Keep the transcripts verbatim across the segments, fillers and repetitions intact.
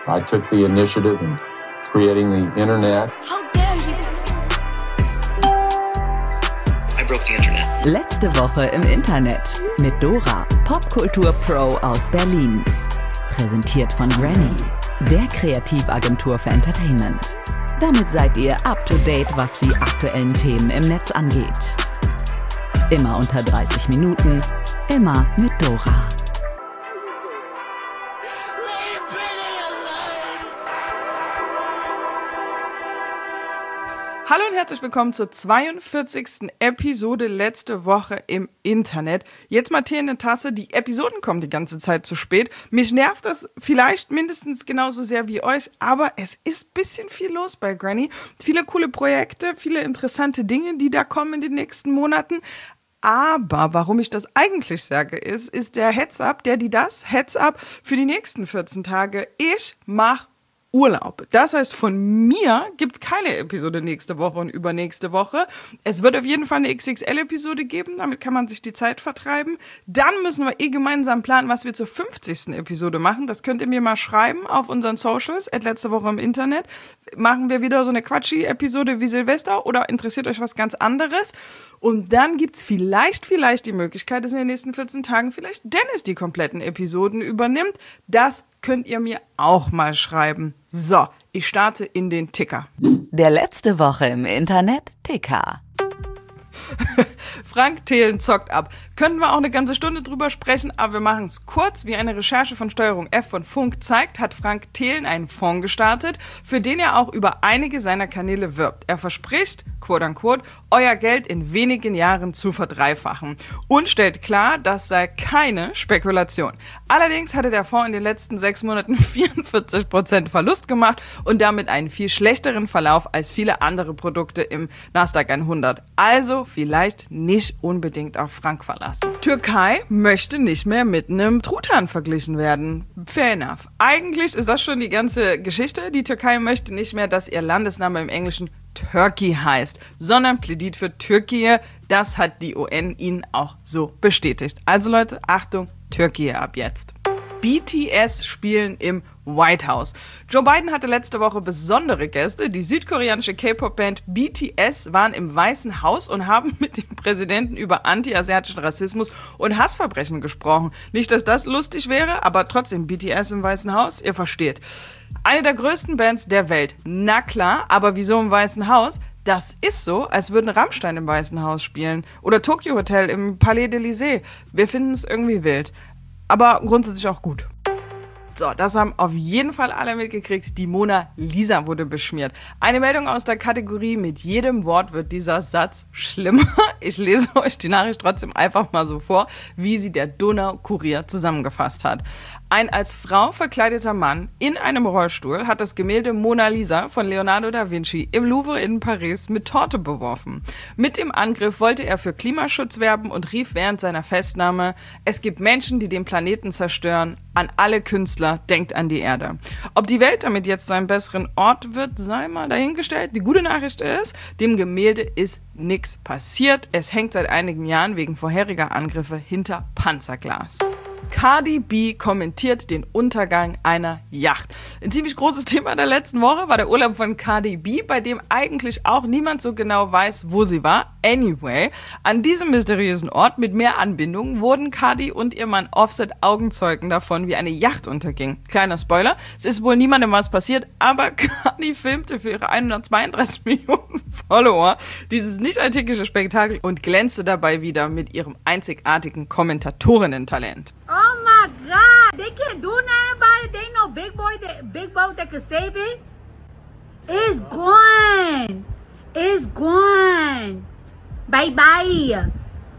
I took the initiative in creating the internet. How dare you? I broke the internet. Letzte Woche im Internet mit Dora, Popkultur-Pro aus Berlin. Präsentiert von Granny, der Kreativagentur für Entertainment. Damit seid ihr up to date, was die aktuellen Themen im Netz angeht. Immer unter dreißig Minuten, immer mit Dora. Hallo und herzlich willkommen zur zweiundvierzigsten Episode letzte Woche im Internet. Jetzt mal Tee in der Tasse, die Episoden kommen die ganze Zeit zu spät. Mich nervt das vielleicht mindestens genauso sehr wie euch, aber es ist ein bisschen viel los bei Granny. Viele coole Projekte, viele interessante Dinge, die da kommen in den nächsten Monaten. Aber warum ich das eigentlich sage, ist, ist der Heads-up, der die das Heads-up für die nächsten vierzehn Tage. Ich mach Urlaub. Das heißt, von mir gibt's keine Episode nächste Woche und übernächste Woche. Es wird auf jeden Fall eine X X L-Episode geben, damit kann man sich die Zeit vertreiben. Dann müssen wir eh gemeinsam planen, was wir zur fünfzigsten Episode machen. Das könnt ihr mir mal schreiben auf unseren Socials, at letzte Woche im Internet. Machen wir wieder so eine Quatschi-Episode wie Silvester oder interessiert euch was ganz anderes? Und dann gibt's vielleicht, vielleicht die Möglichkeit, dass in den nächsten vierzehn Tagen vielleicht Dennis die kompletten Episoden übernimmt. Das könnt ihr mir auch mal schreiben. So, ich starte in den Ticker. Der letzte Woche im Internet Ticker. Frank Thelen zockt ab. Könnten wir auch eine ganze Stunde drüber sprechen, aber wir machen es kurz. Wie eine Recherche von Steuerung F von Funk zeigt, hat Frank Thelen einen Fonds gestartet, für den er auch über einige seiner Kanäle wirbt. Er verspricht, quote unquote, euer Geld in wenigen Jahren zu verdreifachen und stellt klar, das sei keine Spekulation. Allerdings hatte der Fonds in den letzten sechs Monaten vierundvierzig Prozent Verlust gemacht und damit einen viel schlechteren Verlauf als viele andere Produkte im Nasdaq hundert. Also vielleicht nicht unbedingt auf Frank verlassen. Türkei möchte nicht mehr mit einem Truthahn verglichen werden. Fair enough. Eigentlich ist das schon die ganze Geschichte. Die Türkei möchte nicht mehr, dass ihr Landesname im Englischen Turkey heißt, sondern plädiert für Türkei. Das hat die U N ihnen auch so bestätigt. Also Leute, Achtung, Türkei ab jetzt. B T S spielen im White House. Joe Biden hatte letzte Woche besondere Gäste. Die südkoreanische K-Pop-Band B T S waren im Weißen Haus und haben mit dem Präsidenten über anti-asiatischen Rassismus und Hassverbrechen gesprochen. Nicht, dass das lustig wäre, aber trotzdem B T S im Weißen Haus, ihr versteht. Eine der größten Bands der Welt. Na klar, aber wieso im Weißen Haus? Das ist so, als würden Rammstein im Weißen Haus spielen oder Tokyo Hotel im Palais de l'Élysée. Wir finden es irgendwie wild, aber grundsätzlich auch gut. So, das haben auf jeden Fall alle mitgekriegt. Die Mona Lisa wurde beschmiert. Eine Meldung aus der Kategorie, mit jedem Wort wird dieser Satz schlimmer. Ich lese euch die Nachricht trotzdem einfach mal so vor, wie sie der Donau-Kurier zusammengefasst hat. Ein als Frau verkleideter Mann in einem Rollstuhl hat das Gemälde Mona Lisa von Leonardo da Vinci im Louvre in Paris mit Torte beworfen. Mit dem Angriff wollte er für Klimaschutz werben und rief während seiner Festnahme: Es gibt Menschen, die den Planeten zerstören. An alle Künstler, denkt an die Erde. Ob die Welt damit jetzt zu einem besseren Ort wird, sei mal dahingestellt. Die gute Nachricht ist, dem Gemälde ist nichts passiert. Es hängt seit einigen Jahren wegen vorheriger Angriffe hinter Panzerglas. Cardi B kommentiert den Untergang einer Yacht. Ein ziemlich großes Thema der letzten Woche war der Urlaub von Cardi B, bei dem eigentlich auch niemand so genau weiß, wo sie war. Anyway, an diesem mysteriösen Ort mit mehr Anbindungen wurden Cardi und ihr Mann Offset Augenzeugen davon, wie eine Yacht unterging. Kleiner Spoiler, es ist wohl niemandem was passiert, aber Cardi filmte für ihre hundertzweiunddreißig Millionen Follower dieses nicht alltägliche Spektakel und glänzte dabei wieder mit ihrem einzigartigen Kommentatorinnen-Talent. Oh my God! They can't do nothing about it. They ain't no big boy, that, big boat that could save it. It's gone. It's gone. Bye bye.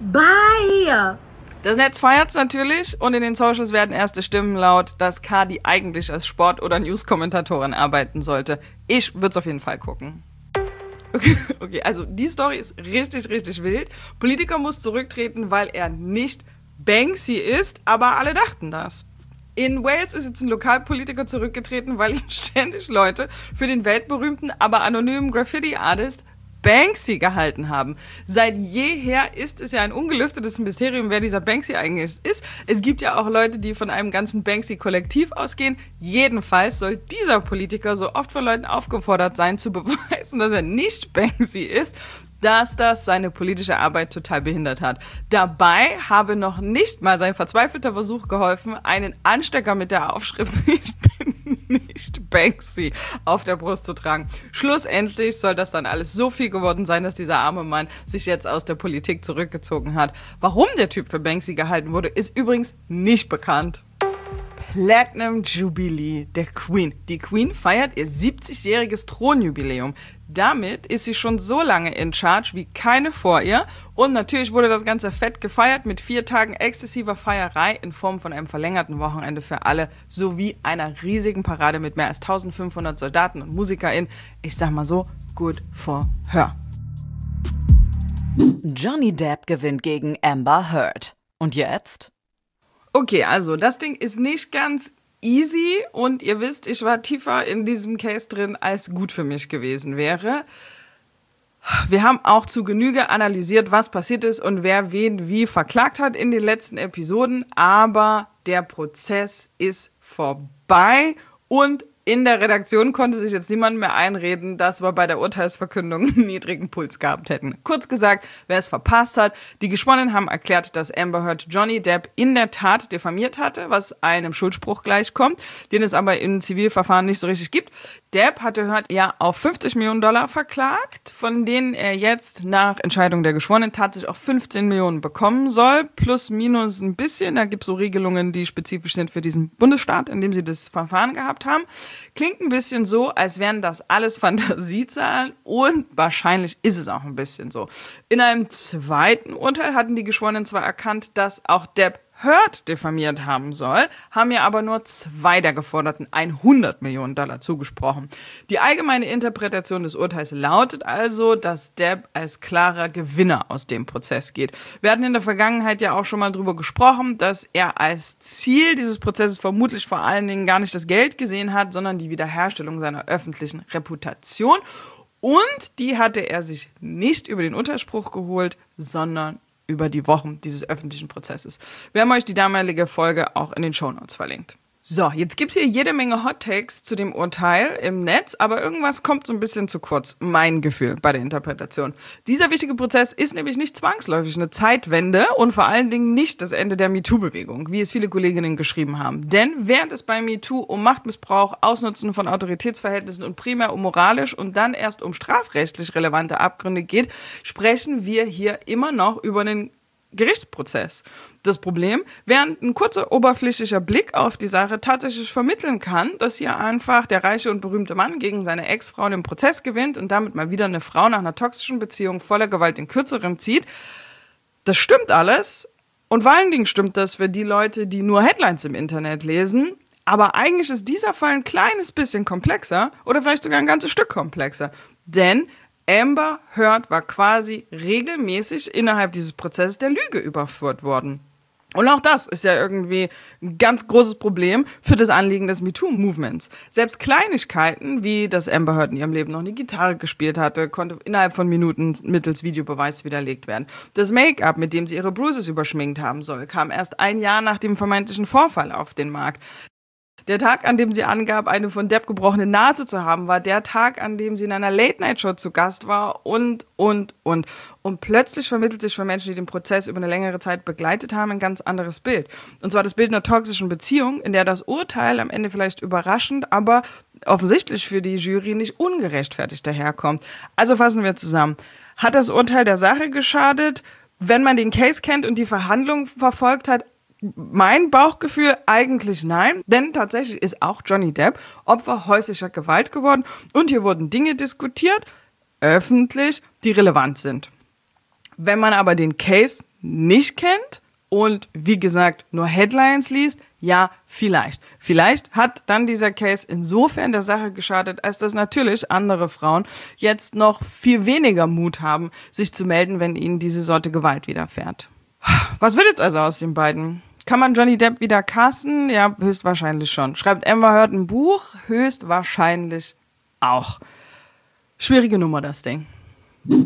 Bye. Das Netz feiert's natürlich und in den Socials werden erste Stimmen laut, dass Cardi eigentlich als Sport- oder News-Kommentatorin arbeiten sollte. Ich würde es auf jeden Fall gucken. Okay, okay, also die Story ist richtig, richtig wild. Politiker muss zurücktreten, weil er nicht Banksy ist, aber alle dachten das. In Wales ist jetzt ein Lokalpolitiker zurückgetreten, weil ihn ständig Leute für den weltberühmten, aber anonymen Graffiti-Artist Banksy gehalten haben. Seit jeher ist es ja ein ungelüftetes Mysterium, wer dieser Banksy eigentlich ist. Es gibt ja auch Leute, die von einem ganzen Banksy-Kollektiv ausgehen. Jedenfalls soll dieser Politiker so oft von Leuten aufgefordert sein, zu beweisen, dass er nicht Banksy ist, dass das seine politische Arbeit total behindert hat. Dabei habe noch nicht mal sein verzweifelter Versuch geholfen, einen Anstecker mit der Aufschrift "Ich bin nicht Banksy" auf der Brust zu tragen. Schlussendlich soll das dann alles so viel geworden sein, dass dieser arme Mann sich jetzt aus der Politik zurückgezogen hat. Warum der Typ für Banksy gehalten wurde, ist übrigens nicht bekannt. Platinum Jubilee der Queen. Die Queen feiert ihr siebzigjähriges Thronjubiläum. Damit ist sie schon so lange in Charge wie keine vor ihr. Und natürlich wurde das Ganze fett gefeiert mit vier Tagen exzessiver Feierei in Form von einem verlängerten Wochenende für alle sowie einer riesigen Parade mit mehr als eintausendfünfhundert Soldaten und MusikerInnen. Ich sag mal so, good for her. Johnny Depp gewinnt gegen Amber Heard. Und jetzt? Okay, also das Ding ist nicht ganz easy und ihr wisst, ich war tiefer in diesem Case drin, als gut für mich gewesen wäre. Wir haben auch zu Genüge analysiert, was passiert ist und wer wen wie verklagt hat in den letzten Episoden, aber der Prozess ist vorbei und in der Redaktion konnte sich jetzt niemand mehr einreden, dass wir bei der Urteilsverkündung einen niedrigen Puls gehabt hätten. Kurz gesagt, wer es verpasst hat, die Geschworenen haben erklärt, dass Amber Heard Johnny Depp in der Tat diffamiert hatte, was einem Schuldspruch gleichkommt, den es aber in Zivilverfahren nicht so richtig gibt. Depp hatte Heard ja auf fünfzig Millionen Dollar verklagt, von denen er jetzt nach Entscheidung der Geschworenen tatsächlich auch fünfzehn Millionen bekommen soll, plus minus ein bisschen. Da gibt es so Regelungen, die spezifisch sind für diesen Bundesstaat, in dem sie das Verfahren gehabt haben. Klingt ein bisschen so, als wären das alles Fantasiezahlen und wahrscheinlich ist es auch ein bisschen so. In einem zweiten Urteil hatten die Geschworenen zwar erkannt, dass auch Depp Heard diffamiert haben soll, haben ja aber nur zwei der geforderten hundert Millionen Dollar zugesprochen. Die allgemeine Interpretation des Urteils lautet also, dass Depp als klarer Gewinner aus dem Prozess geht. Wir hatten in der Vergangenheit ja auch schon mal drüber gesprochen, dass er als Ziel dieses Prozesses vermutlich vor allen Dingen gar nicht das Geld gesehen hat, sondern die Wiederherstellung seiner öffentlichen Reputation. Und die hatte er sich nicht über den Unterspruch geholt, sondern über die Wochen dieses öffentlichen Prozesses. Wir haben euch die damalige Folge auch in den Shownotes verlinkt. So, jetzt gibt's hier jede Menge Hot Takes zu dem Urteil im Netz, aber irgendwas kommt so ein bisschen zu kurz, mein Gefühl bei der Interpretation. Dieser wichtige Prozess ist nämlich nicht zwangsläufig eine Zeitwende und vor allen Dingen nicht das Ende der MeToo-Bewegung, wie es viele Kolleginnen geschrieben haben. Denn während es bei MeToo um Machtmissbrauch, Ausnutzen von Autoritätsverhältnissen und primär um moralisch und dann erst um strafrechtlich relevante Abgründe geht, sprechen wir hier immer noch über einen Gerichtsprozess. Das Problem, während ein kurzer oberflächlicher Blick auf die Sache tatsächlich vermitteln kann, dass hier einfach der reiche und berühmte Mann gegen seine Ex-Frau den Prozess gewinnt und damit mal wieder eine Frau nach einer toxischen Beziehung voller Gewalt in Kürzeren zieht, das stimmt alles und vor allen Dingen stimmt das für die Leute, die nur Headlines im Internet lesen, aber eigentlich ist dieser Fall ein kleines bisschen komplexer oder vielleicht sogar ein ganzes Stück komplexer, denn Amber Heard war quasi regelmäßig innerhalb dieses Prozesses der Lüge überführt worden. Und auch das ist ja irgendwie ein ganz großes Problem für das Anliegen des MeToo-Movements. Selbst Kleinigkeiten, wie dass Amber Heard in ihrem Leben noch eine Gitarre gespielt hatte, konnte innerhalb von Minuten mittels Videobeweis widerlegt werden. Das Make-up, mit dem sie ihre Bruises überschminkt haben soll, kam erst ein Jahr nach dem vermeintlichen Vorfall auf den Markt. Der Tag, an dem sie angab, eine von Depp gebrochene Nase zu haben, war der Tag, an dem sie in einer Late-Night-Show zu Gast war und, und, und. Und plötzlich vermittelt sich für Menschen, die den Prozess über eine längere Zeit begleitet haben, ein ganz anderes Bild. Und zwar das Bild einer toxischen Beziehung, in der das Urteil am Ende vielleicht überraschend, aber offensichtlich für die Jury nicht ungerechtfertigt daherkommt. Also fassen wir zusammen. Hat das Urteil der Sache geschadet? Wenn man den Case kennt und die Verhandlung verfolgt hat, mein Bauchgefühl eigentlich nein, denn tatsächlich ist auch Johnny Depp Opfer häuslicher Gewalt geworden und hier wurden Dinge diskutiert, öffentlich, die relevant sind. Wenn man aber den Case nicht kennt und wie gesagt nur Headlines liest, ja, vielleicht. Vielleicht hat dann dieser Case insofern der Sache geschadet, als dass natürlich andere Frauen jetzt noch viel weniger Mut haben, sich zu melden, wenn ihnen diese Sorte Gewalt widerfährt. Was wird jetzt also aus den beiden? Kann man Johnny Depp wieder casten? Ja, höchstwahrscheinlich schon. Schreibt Amber Heard ein Buch? Höchstwahrscheinlich auch. Schwierige Nummer, das Ding.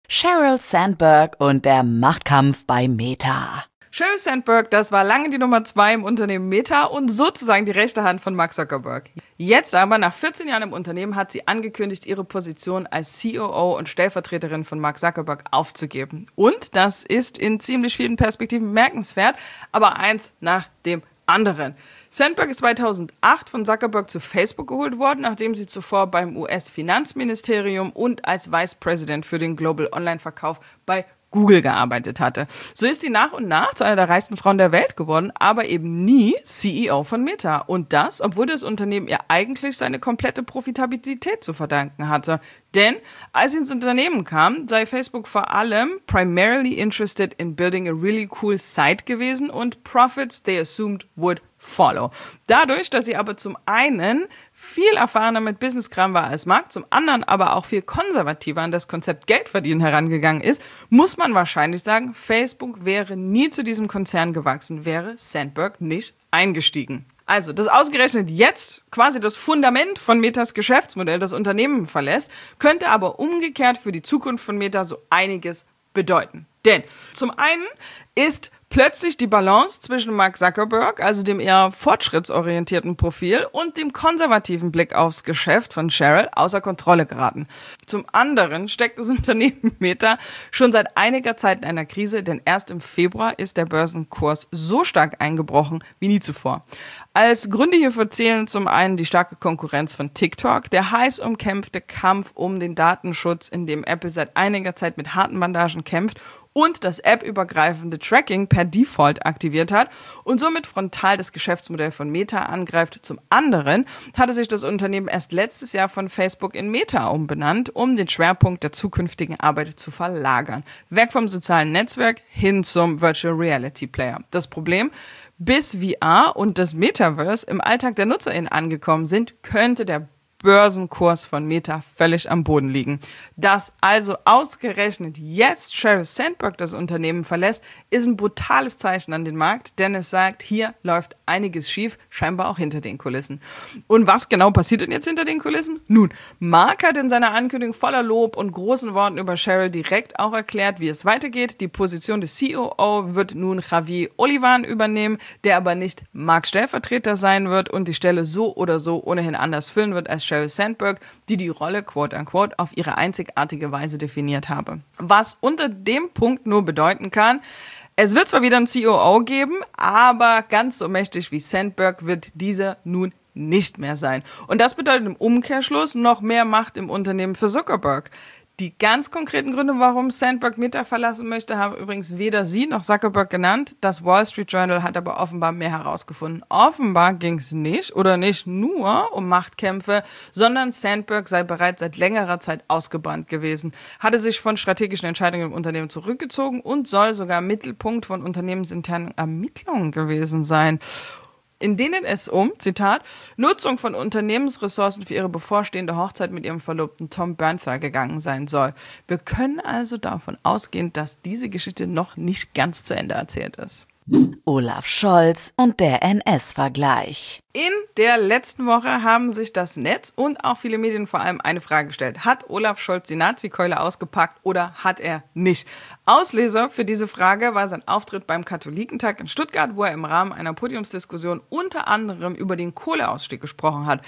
Sheryl Sandberg und der Machtkampf bei Meta. Sheryl Sandberg, das war lange die Nummer zwei im Unternehmen Meta und sozusagen die rechte Hand von Mark Zuckerberg. Jetzt aber, nach vierzehn Jahren im Unternehmen, hat sie angekündigt, ihre Position als C O O und Stellvertreterin von Mark Zuckerberg aufzugeben. Und das ist in ziemlich vielen Perspektiven bemerkenswert, aber eins nach dem anderen. Sandberg ist zweitausendacht von Zuckerberg zu Facebook geholt worden, nachdem sie zuvor beim U S-Finanzministerium und als Vice President für den Global Online-Verkauf bei Google gearbeitet hatte. So ist sie nach und nach zu einer der reichsten Frauen der Welt geworden, aber eben nie C E O von Meta. Und das, obwohl das Unternehmen ihr eigentlich seine komplette Profitabilität zu verdanken hatte. Denn als sie ins Unternehmen kam, sei Facebook vor allem primarily interested in building a really cool site gewesen und profits they assumed would follow. Dadurch, dass sie aber zum einen viel erfahrener mit Businesskram war als Mark, zum anderen aber auch viel konservativer an das Konzept Geldverdienen herangegangen ist, muss man wahrscheinlich sagen, Facebook wäre nie zu diesem Konzern gewachsen, wäre Sandberg nicht eingestiegen. Also, dass ausgerechnet jetzt quasi das Fundament von Metas Geschäftsmodell das Unternehmen verlässt, könnte aber umgekehrt für die Zukunft von Meta so einiges bedeuten. Denn zum einen ist plötzlich die Balance zwischen Mark Zuckerberg, also dem eher fortschrittsorientierten Profil, und dem konservativen Blick aufs Geschäft von Sheryl außer Kontrolle geraten. Zum anderen steckt das Unternehmen Meta schon seit einiger Zeit in einer Krise, denn erst im Februar ist der Börsenkurs so stark eingebrochen wie nie zuvor. Als Gründe hierfür zählen zum einen die starke Konkurrenz von TikTok, der heiß umkämpfte Kampf um den Datenschutz, in dem Apple seit einiger Zeit mit harten Bandagen kämpft, und das appübergreifende Tracking per Default aktiviert hat und somit frontal das Geschäftsmodell von Meta angreift. Zum anderen hatte sich das Unternehmen erst letztes Jahr von Facebook in Meta umbenannt, um den Schwerpunkt der zukünftigen Arbeit zu verlagern. Weg vom sozialen Netzwerk hin zum Virtual Reality Player. Das Problem: Bis V R und das Metaverse im Alltag der NutzerInnen angekommen sind, könnte der Börsenkurs von Meta völlig am Boden liegen. Dass also ausgerechnet jetzt Sheryl Sandberg das Unternehmen verlässt, ist ein brutales Zeichen an den Markt, denn es sagt, hier läuft einiges schief, scheinbar auch hinter den Kulissen. Und was genau passiert denn jetzt hinter den Kulissen? Nun, Mark hat in seiner Ankündigung voller Lob und großen Worten über Sheryl direkt auch erklärt, wie es weitergeht. Die Position des C O O wird nun Javier Olivan übernehmen, der aber nicht Marks Stellvertreter sein wird und die Stelle so oder so ohnehin anders füllen wird als Sheryl Sandberg, die die Rolle quote-unquote auf ihre einzigartige Weise definiert habe. Was unter dem Punkt nur bedeuten kann: Es wird zwar wieder einen C O O geben, aber ganz so mächtig wie Sandberg wird dieser nun nicht mehr sein. Und das bedeutet im Umkehrschluss noch mehr Macht im Unternehmen für Zuckerberg. Die ganz konkreten Gründe, warum Sandberg Meta verlassen möchte, haben übrigens weder sie noch Zuckerberg genannt. Das Wall Street Journal hat aber offenbar mehr herausgefunden. Offenbar ging es nicht oder nicht nur um Machtkämpfe, sondern Sandberg sei bereits seit längerer Zeit ausgebrannt gewesen, hatte sich von strategischen Entscheidungen im Unternehmen zurückgezogen und soll sogar Mittelpunkt von unternehmensinternen Ermittlungen gewesen sein, in denen es um, Zitat, Nutzung von Unternehmensressourcen für ihre bevorstehende Hochzeit mit ihrem Verlobten Tom Bernthal gegangen sein soll. Wir können also davon ausgehen, dass diese Geschichte noch nicht ganz zu Ende erzählt ist. Olaf Scholz und der N S-Vergleich. In der letzten Woche haben sich das Netz und auch viele Medien vor allem eine Frage gestellt. Hat Olaf Scholz die Nazi-Keule ausgepackt oder hat er nicht? Auslöser für diese Frage war sein Auftritt beim Katholikentag in Stuttgart, wo er im Rahmen einer Podiumsdiskussion unter anderem über den Kohleausstieg gesprochen hat.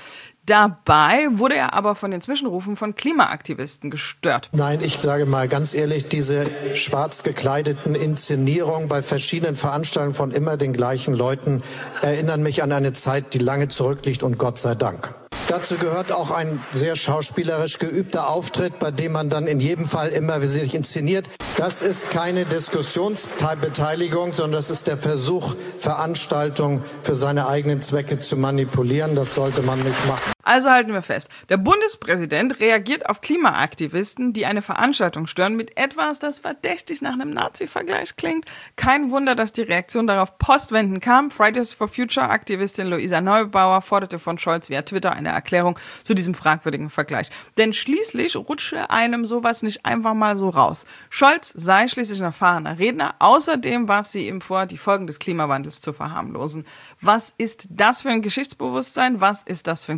Dabei wurde er aber von den Zwischenrufen von Klimaaktivisten gestört. Nein, ich sage mal ganz ehrlich, diese schwarz gekleideten Inszenierungen bei verschiedenen Veranstaltungen von immer den gleichen Leuten erinnern mich an eine Zeit, die lange zurückliegt, und Gott sei Dank. Dazu gehört auch ein sehr schauspielerisch geübter Auftritt, bei dem man dann in jedem Fall immer sich inszeniert. Das ist keine Diskussionsbeteiligung, sondern das ist der Versuch, Veranstaltungen für seine eigenen Zwecke zu manipulieren. Das sollte man nicht machen. Also halten wir fest, der Bundespräsident reagiert auf Klimaaktivisten, die eine Veranstaltung stören, mit etwas, das verdächtig nach einem Nazi-Vergleich klingt. Kein Wunder, dass die Reaktion darauf postwendend kam. Fridays for Future-Aktivistin Luisa Neubauer forderte von Scholz via Twitter eine Erklärung zu diesem fragwürdigen Vergleich. Denn schließlich rutsche einem sowas nicht einfach mal so raus. Scholz sei schließlich ein erfahrener Redner. Außerdem warf sie ihm vor, die Folgen des Klimawandels zu verharmlosen. Was ist das für ein Geschichtsbewusstsein? Was ist das für ein Klimabewusstsein?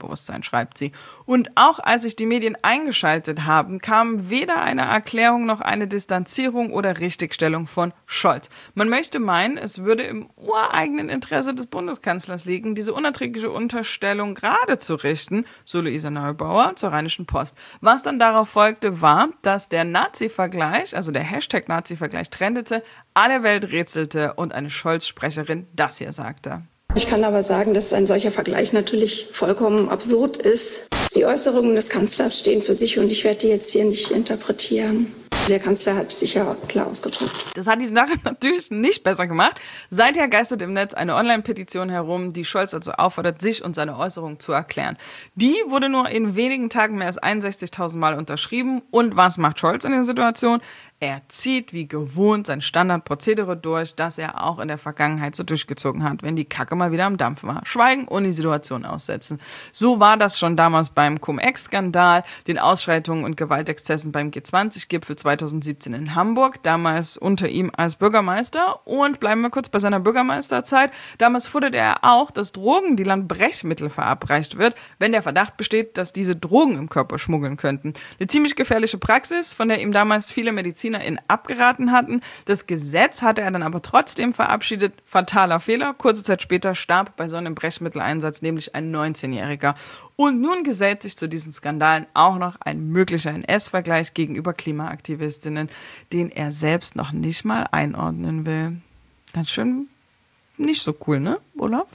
Unterbewusstsein, schreibt sie. Und auch als sich die Medien eingeschaltet haben, kam weder eine Erklärung noch eine Distanzierung oder Richtigstellung von Scholz. Man möchte meinen, es würde im ureigenen Interesse des Bundeskanzlers liegen, diese unerträgliche Unterstellung gerade zu richten, so Luisa Neubauer zur Rheinischen Post. Was dann darauf folgte, war, dass der Nazi-Vergleich, also der Hashtag Nazi-Vergleich trendete, alle Welt rätselte und eine Scholz-Sprecherin das hier sagte. Ich kann aber sagen, dass ein solcher Vergleich natürlich vollkommen absurd ist. Die Äußerungen des Kanzlers stehen für sich und ich werde die jetzt hier nicht interpretieren. Der Kanzler hat sich ja klar ausgedrückt. Das hat die Sache natürlich nicht besser gemacht. Seither geistert im Netz eine Online-Petition herum, die Scholz dazu auffordert, sich und seine Äußerungen zu erklären. Die wurde nur in wenigen Tagen mehr als einundsechzigtausend Mal unterschrieben. Und was macht Scholz in der Situation? Er zieht wie gewohnt sein Standardprozedere durch, das er auch in der Vergangenheit so durchgezogen hat, wenn die Kacke mal wieder am Dampf war. Schweigen und die Situation aussetzen. So war das schon damals beim Cum-Ex-Skandal, den Ausschreitungen und Gewaltexzessen beim G zwanzig-Gipfel zweitausendsiebzehn in Hamburg, damals unter ihm als Bürgermeister. Und bleiben wir kurz bei seiner Bürgermeisterzeit. Damals forderte er auch, dass Drogendealern Brechmittel verabreicht wird, wenn der Verdacht besteht, dass diese Drogen im Körper schmuggeln könnten. Eine ziemlich gefährliche Praxis, von der ihm damals viele Mediziner in abgeraten hatten. Das Gesetz hatte er dann aber trotzdem verabschiedet. Fataler Fehler. Kurze Zeit später starb bei so einem Brechmitteleinsatz nämlich ein neunzehnjähriger. Und nun gesellt sich zu diesen Skandalen auch noch ein möglicher N S-Vergleich gegenüber Klimaaktivistinnen, den er selbst noch nicht mal einordnen will. Ganz schön nicht so cool, ne, Olaf?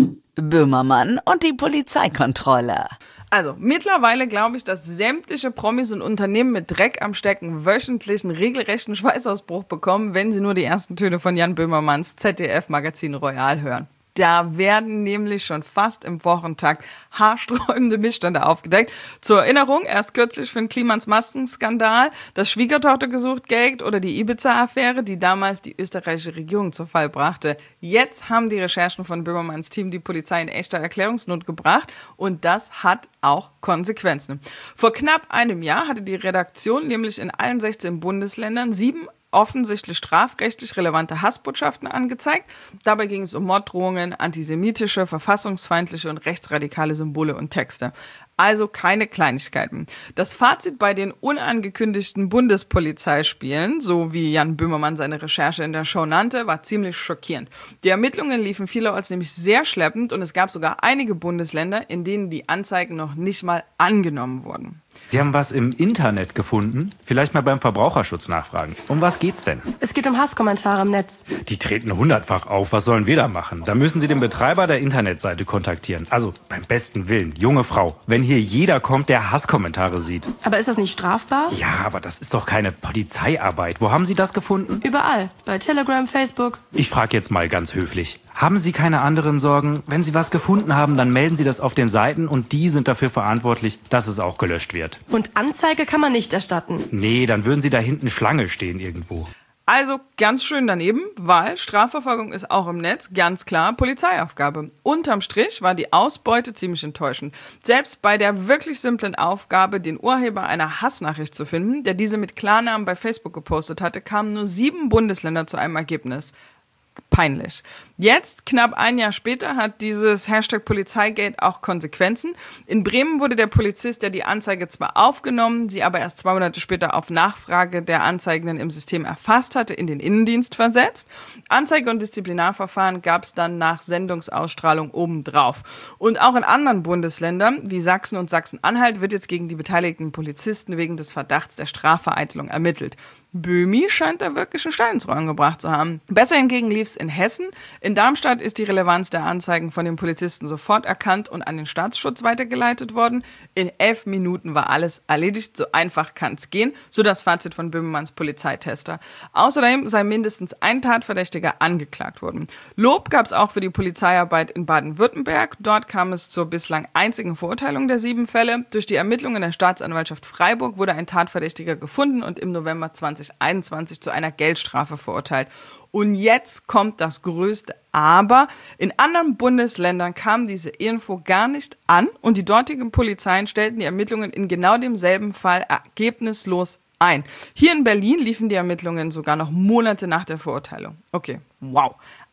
Böhmermann und die Polizeikontrolle. Also, mittlerweile glaube ich, dass sämtliche Promis und Unternehmen mit Dreck am Stecken wöchentlich einen regelrechten Schweißausbruch bekommen, wenn sie nur die ersten Töne von Jan Böhmermanns Z D F-Magazin Royal hören. Da werden nämlich schon fast im Wochentakt haarsträubende Missstände aufgedeckt. Zur Erinnerung, erst kürzlich für den Klimans Maskenskandal, das Schwiegertochter gesucht Gate oder die Ibiza-Affäre, die damals die österreichische Regierung zu Fall brachte. Jetzt haben die Recherchen von Böhmermanns Team die Polizei in echter Erklärungsnot gebracht und das hat auch Konsequenzen. Vor knapp einem Jahr hatte die Redaktion nämlich in allen sechzehn Bundesländern sieben offensichtlich strafrechtlich relevante Hassbotschaften angezeigt. Dabei ging es um Morddrohungen, antisemitische, verfassungsfeindliche und rechtsradikale Symbole und Texte. Also keine Kleinigkeiten. Das Fazit bei den unangekündigten Bundespolizeispielen, so wie Jan Böhmermann seine Recherche in der Show nannte, war ziemlich schockierend. Die Ermittlungen liefen vielerorts nämlich sehr schleppend und es gab sogar einige Bundesländer, in denen die Anzeigen noch nicht mal angenommen wurden. Sie haben was im Internet gefunden? Vielleicht mal beim Verbraucherschutz nachfragen. Um was geht's denn? Es geht um Hasskommentare im Netz. Die treten hundertfach auf. Was sollen wir da machen? Da müssen Sie den Betreiber der Internetseite kontaktieren. Also beim besten Willen, junge Frau, wenn hier jeder kommt, der Hasskommentare sieht. Aber ist das nicht strafbar? Ja, aber das ist doch keine Polizeiarbeit. Wo haben Sie das gefunden? Überall. Bei Telegram, Facebook. Ich frage jetzt mal ganz höflich. Haben Sie keine anderen Sorgen? Wenn Sie was gefunden haben, dann melden Sie das auf den Seiten und die sind dafür verantwortlich, dass es auch gelöscht wird. Und Anzeige kann man nicht erstatten. Nee, dann würden Sie da hinten Schlange stehen irgendwo. Also ganz schön daneben, weil Strafverfolgung ist auch im Netz ganz klar Polizeiaufgabe. Unterm Strich war die Ausbeute ziemlich enttäuschend. Selbst bei der wirklich simplen Aufgabe, den Urheber einer Hassnachricht zu finden, der diese mit Klarnamen bei Facebook gepostet hatte, kamen nur sieben Bundesländer zu einem Ergebnis. Peinlich. Jetzt, knapp ein Jahr später, hat dieses Hashtag Polizeigate auch Konsequenzen. In Bremen wurde der Polizist, der die Anzeige zwar aufgenommen, sie aber erst zwei Monate später auf Nachfrage der Anzeigenden im System erfasst hatte, in den Innendienst versetzt. Anzeige- und Disziplinarverfahren gab es dann nach Sendungsausstrahlung obendrauf. Und auch in anderen Bundesländern, wie Sachsen und Sachsen-Anhalt, wird jetzt gegen die beteiligten Polizisten wegen des Verdachts der Strafvereitelung ermittelt. Böhmi scheint da wirklich einen Stein ins Rollen gebracht zu haben. Besser hingegen lief es in Hessen. In Darmstadt ist die Relevanz der Anzeigen von den Polizisten sofort erkannt und an den Staatsschutz weitergeleitet worden. In elf Minuten war alles erledigt. So einfach kann es gehen, so das Fazit von Böhmermanns Polizeitester. Außerdem sei mindestens ein Tatverdächtiger angeklagt worden. Lob gab es auch für die Polizeiarbeit in Baden-Württemberg. Dort kam es zur bislang einzigen Verurteilung der sieben Fälle. Durch die Ermittlungen der Staatsanwaltschaft Freiburg wurde ein Tatverdächtiger gefunden und im November zweitausendeinundzwanzig zu einer Geldstrafe verurteilt. Und jetzt kommt das größte Aber. In anderen Bundesländern kam diese Info gar nicht an und die dortigen Polizeien stellten die Ermittlungen in genau demselben Fall ergebnislos ein. Hier in Berlin liefen die Ermittlungen sogar noch Monate nach der Verurteilung. Okay, wow.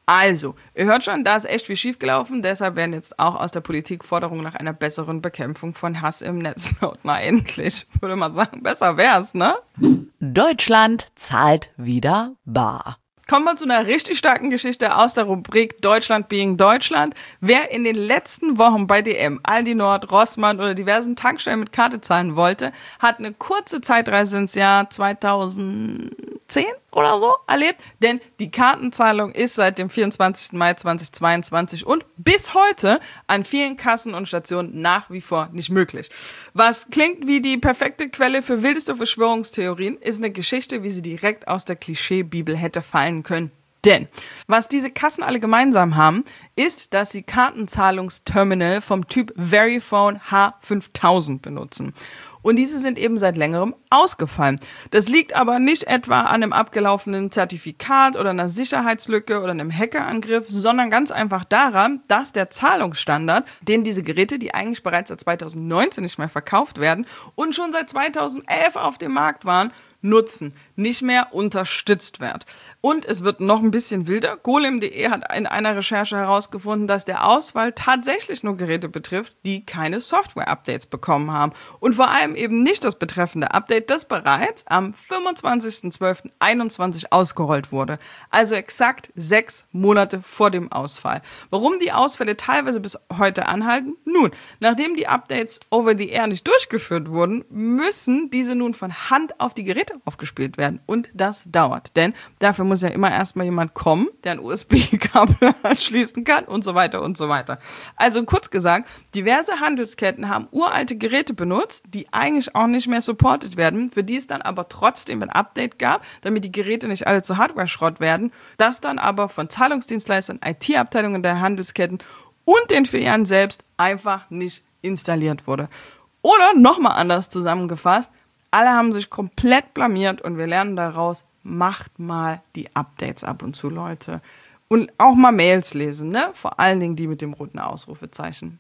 Also, ihr hört schon, da ist echt viel schiefgelaufen. Deshalb werden jetzt auch aus der Politik Forderungen nach einer besseren Bekämpfung von Hass im Netz laut. Na endlich, würde man sagen, besser wär's, ne? Deutschland zahlt wieder bar. Kommen wir zu einer richtig starken Geschichte aus der Rubrik Deutschland being Deutschland. Wer in den letzten Wochen bei D M, Aldi Nord, Rossmann oder diversen Tankstellen mit Karte zahlen wollte, hat eine kurze Zeitreise ins Jahr zweitausendzehn oder so erlebt. Denn die Kartenzahlung ist seit dem vierundzwanzigsten Mai zweitausendzweiundzwanzig und bis heute an vielen Kassen und Stationen nach wie vor nicht möglich. Was klingt wie die perfekte Quelle für wildeste Verschwörungstheorien, ist eine Geschichte, wie sie direkt aus der Klischee-Bibel hätte fallen können. Denn was diese Kassen alle gemeinsam haben, ist, dass sie Kartenzahlungsterminal vom Typ Verifone H fünftausend benutzen. Und diese sind eben seit längerem ausgefallen. Das liegt aber nicht etwa an einem abgelaufenen Zertifikat oder einer Sicherheitslücke oder einem Hackerangriff, sondern ganz einfach daran, dass der Zahlungsstandard, den diese Geräte, die eigentlich bereits seit zweitausendneunzehn nicht mehr verkauft werden und schon seit zweitausendelf auf dem Markt waren, nutzen, nicht mehr unterstützt wird. Und es wird noch ein bisschen wilder. Golem punkt de hat in einer Recherche herausgefunden, dass der Ausfall tatsächlich nur Geräte betrifft, die keine Software-Updates bekommen haben. Und vor allem eben nicht das betreffende Update, das bereits am fünfundzwanzigsten zwölften einundzwanzig ausgerollt wurde. Also exakt sechs Monate vor dem Ausfall. Warum die Ausfälle teilweise bis heute anhalten? Nun, nachdem die Updates over the air nicht durchgeführt wurden, müssen diese nun von Hand auf die Geräte aufgespielt werden. Und das dauert. Denn dafür muss ja immer erstmal jemand kommen, der ein U S B-Kabel anschließen kann und so weiter und so weiter. Also kurz gesagt, diverse Handelsketten haben uralte Geräte benutzt, die eigentlich auch nicht mehr supported werden, für die es dann aber trotzdem ein Update gab, damit die Geräte nicht alle zu Hardware-Schrott werden, das dann aber von Zahlungsdienstleistern, I T-Abteilungen der Handelsketten und den Filialen selbst einfach nicht installiert wurde. Oder nochmal anders zusammengefasst, alle haben sich komplett blamiert und wir lernen daraus, macht mal die Updates ab und zu, Leute. Und auch mal Mails lesen, ne? Vor allen Dingen die mit dem roten Ausrufezeichen.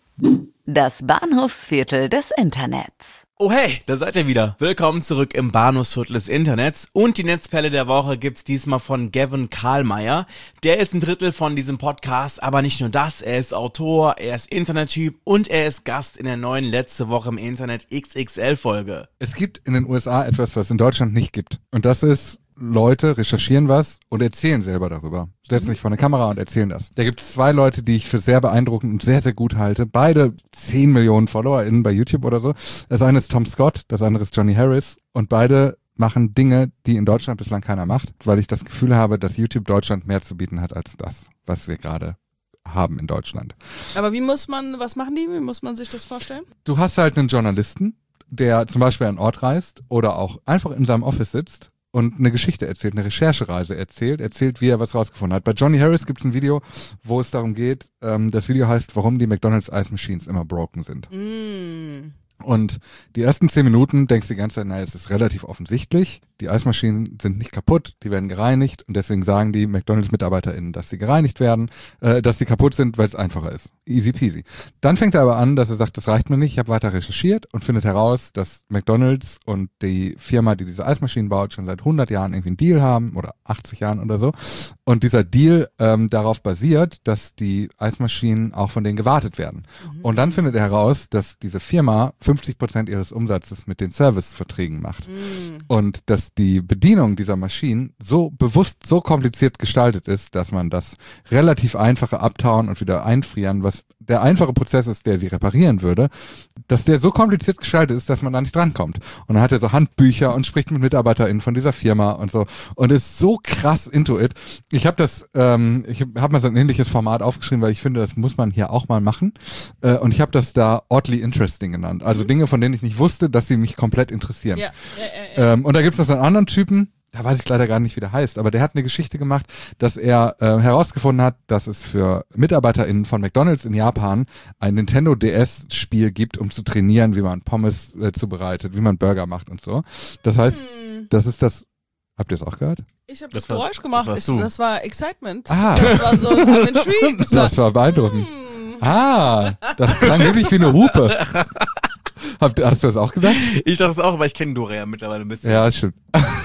Das Bahnhofsviertel des Internets. Oh hey, da seid ihr wieder. Willkommen zurück im Bahnhofsviertel des Internets. Und die Netzperle der Woche gibt's diesmal von Gavin Karlmeier. Der ist ein Drittel von diesem Podcast, aber nicht nur das. Er ist Autor, er ist Internettyp und er ist Gast in der neuen Letzte Woche im Internet X X L-Folge. Es gibt in den U S A etwas, was in Deutschland nicht gibt. Und das ist, Leute recherchieren was und erzählen selber darüber. Setzen sich vor eine Kamera und erzählen das. Da gibt es zwei Leute, die ich für sehr beeindruckend und sehr, sehr gut halte. Beide zehn Millionen FollowerInnen bei YouTube oder so. Das eine ist Tom Scott, das andere ist Johnny Harris. Und beide machen Dinge, die in Deutschland bislang keiner macht, weil ich das Gefühl habe, dass YouTube Deutschland mehr zu bieten hat als das, was wir gerade haben in Deutschland. Aber wie muss man, was machen die? Wie muss man sich das vorstellen? Du hast halt einen Journalisten, der zum Beispiel an einen Ort reist oder auch einfach in seinem Office sitzt und eine Geschichte erzählt, eine Recherchereise erzählt, erzählt, wie er was rausgefunden hat. Bei Johnny Harris gibt es ein Video, wo es darum geht, ähm, das Video heißt, warum die McDonald's Ice Machines immer broken sind. Mm. Und die ersten zehn Minuten denkst du die ganze Zeit, naja, es ist relativ offensichtlich, die Eismaschinen sind nicht kaputt, die werden gereinigt und deswegen sagen die McDonald's-MitarbeiterInnen, dass sie gereinigt werden, äh, dass sie kaputt sind, weil es einfacher ist. Easy peasy. Dann fängt er aber an, dass er sagt, das reicht mir nicht, ich habe weiter recherchiert und findet heraus, dass McDonald's und die Firma, die diese Eismaschinen baut, schon seit hundert Jahren irgendwie einen Deal haben oder achtzig Jahren oder so. Und dieser Deal ähm, darauf basiert, dass die Eismaschinen auch von denen gewartet werden. Mhm. Und dann findet er heraus, dass diese Firma fünfzig Prozent ihres Umsatzes mit den Serviceverträgen macht. Mhm. Und dass die Bedienung dieser Maschinen so bewusst, so kompliziert gestaltet ist, dass man das relativ einfache Abtauen und wieder einfrieren, was der einfache Prozess ist, der sie reparieren würde, dass der so kompliziert gestaltet ist, dass man da nicht drankommt. Und dann hat er so Handbücher und spricht mit MitarbeiterInnen von dieser Firma und so und ist so krass into it. Ich habe das, ähm, ich habe mal so ein ähnliches Format aufgeschrieben, weil ich finde, das muss man hier auch mal machen. Äh, und ich habe das da oddly interesting genannt. Also Dinge, von denen ich nicht wusste, dass sie mich komplett interessieren. Ja, ja, ja, ja. Ähm, und da gibt es noch so einen anderen Typen, da weiß ich leider gar nicht, wie der heißt, aber der hat eine Geschichte gemacht, dass er äh, herausgefunden hat, dass es für MitarbeiterInnen von McDonald's in Japan ein Nintendo D S-Spiel gibt, um zu trainieren, wie man Pommes äh, zubereitet, wie man Burger macht und so. Das heißt, hm. das ist das... Habt ihr es auch gehört? Ich habe das, das Geräusch gemacht. Das, ich, das war Excitement. Ah. Das war so I'm intrigued. Das war, das war beeindruckend. Hm. Ah, das klang wirklich wie eine Hupe. Habt, hast du das auch gedacht? Ich dachte es auch, aber ich kenne Dora ja mittlerweile ein bisschen. Ja, stimmt.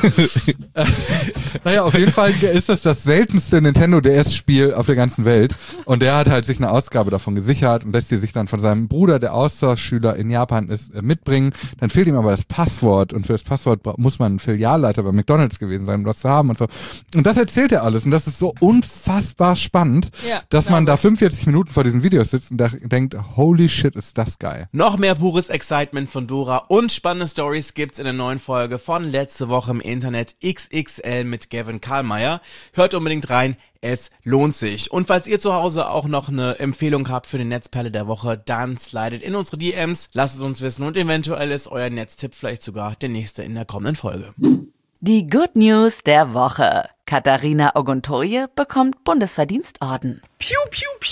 Naja, auf jeden Fall ist das das seltenste Nintendo D S-Spiel auf der ganzen Welt. Und der hat halt sich eine Ausgabe davon gesichert und lässt die sich dann von seinem Bruder, der Austauschschüler in Japan ist, äh, mitbringen. Dann fehlt ihm aber das Passwort und für das Passwort bra- muss man ein Filialleiter bei McDonald's gewesen sein, um das zu haben und so. Und das erzählt er alles und das ist so unfassbar spannend, Ja, dass man glaub da ich. fünfundvierzig Minuten vor diesen Videos sitzt und da denkt, holy shit, ist das geil. Noch mehr pures Excitement von Dora und spannende Stories gibt's in der neuen Folge von letzte Woche im Internet X X L mit Gavin Karlmeier. Hört unbedingt rein, es lohnt sich. Und falls ihr zu Hause auch noch eine Empfehlung habt für die Netzperle der Woche, dann slidet in unsere D Ms, lasst es uns wissen und eventuell ist euer Netztipp vielleicht sogar der nächste in der kommenden Folge. Die Good News der Woche. Katharina Oguntoye bekommt Bundesverdienstorden. Piu, piu, piu.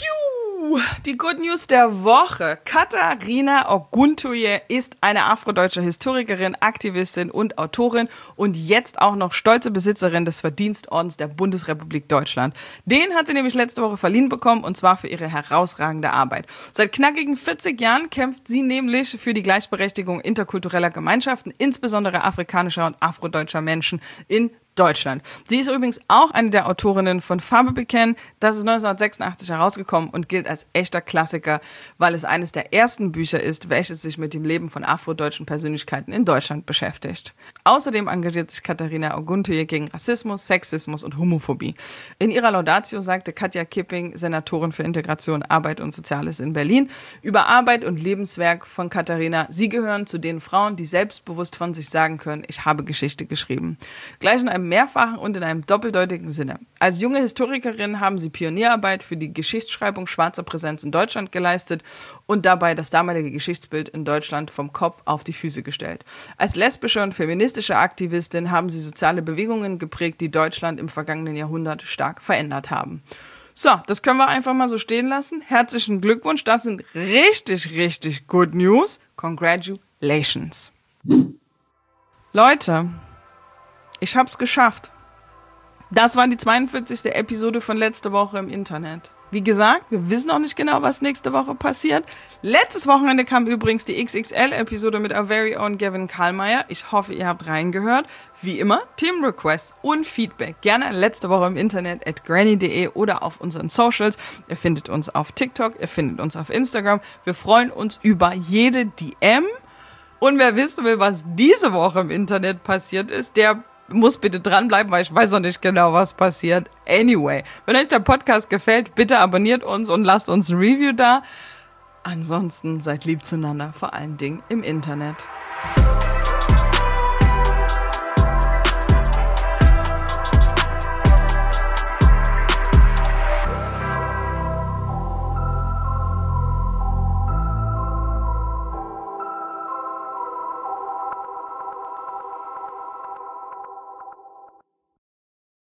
Die Good News der Woche. Katharina Oguntoye ist eine afrodeutsche Historikerin, Aktivistin und Autorin und jetzt auch noch stolze Besitzerin des Verdienstordens der Bundesrepublik Deutschland. Den hat sie nämlich letzte Woche verliehen bekommen und zwar für ihre herausragende Arbeit. Seit knackigen vierzig Jahren kämpft sie nämlich für die Gleichberechtigung interkultureller Gemeinschaften, insbesondere afrikanischer und afrodeutscher Menschen in Deutschland. Sie ist übrigens auch eine der Autorinnen von Farbe bekennen. Das ist neunzehnhundertsechsundachtzig herausgekommen und gilt als echter Klassiker, weil es eines der ersten Bücher ist, welches sich mit dem Leben von afrodeutschen Persönlichkeiten in Deutschland beschäftigt. Außerdem engagiert sich Katharina Oguntoye gegen Rassismus, Sexismus und Homophobie. In ihrer Laudatio sagte Katja Kipping, Senatorin für Integration, Arbeit und Soziales in Berlin, über Arbeit und Lebenswerk von Katharina: Sie gehören zu den Frauen, die selbstbewusst von sich sagen können, ich habe Geschichte geschrieben. Gleich in einem mehrfachen und in einem doppeldeutigen Sinne. Als junge Historikerin haben sie Pionierarbeit für die Geschichtsschreibung schwarzer Präsenz in Deutschland geleistet und dabei das damalige Geschichtsbild in Deutschland vom Kopf auf die Füße gestellt. Als lesbische und feministische Aktivistin haben sie soziale Bewegungen geprägt, die Deutschland im vergangenen Jahrhundert stark verändert haben. So, das können wir einfach mal so stehen lassen. Herzlichen Glückwunsch, das sind richtig, richtig good news. Congratulations. Leute, ich hab's geschafft. Das war die zweiundvierzigste Episode von letzte Woche im Internet. Wie gesagt, wir wissen auch nicht genau, was nächste Woche passiert. Letztes Wochenende kam übrigens die X X L-Episode mit our very own Gavin Karlmeier. Ich hoffe, ihr habt reingehört. Wie immer, Team-Requests und Feedback. Gerne an letzte Woche im Internet at granny punkt de oder auf unseren Socials. Ihr findet uns auf TikTok, ihr findet uns auf Instagram. Wir freuen uns über jede D M. Und wer wissen will, was diese Woche im Internet passiert ist, der muss bitte dranbleiben, weil ich weiß noch nicht genau, was passiert. Anyway, wenn euch der Podcast gefällt, bitte abonniert uns und lasst uns ein Review da. Ansonsten seid lieb zueinander, vor allen Dingen im Internet.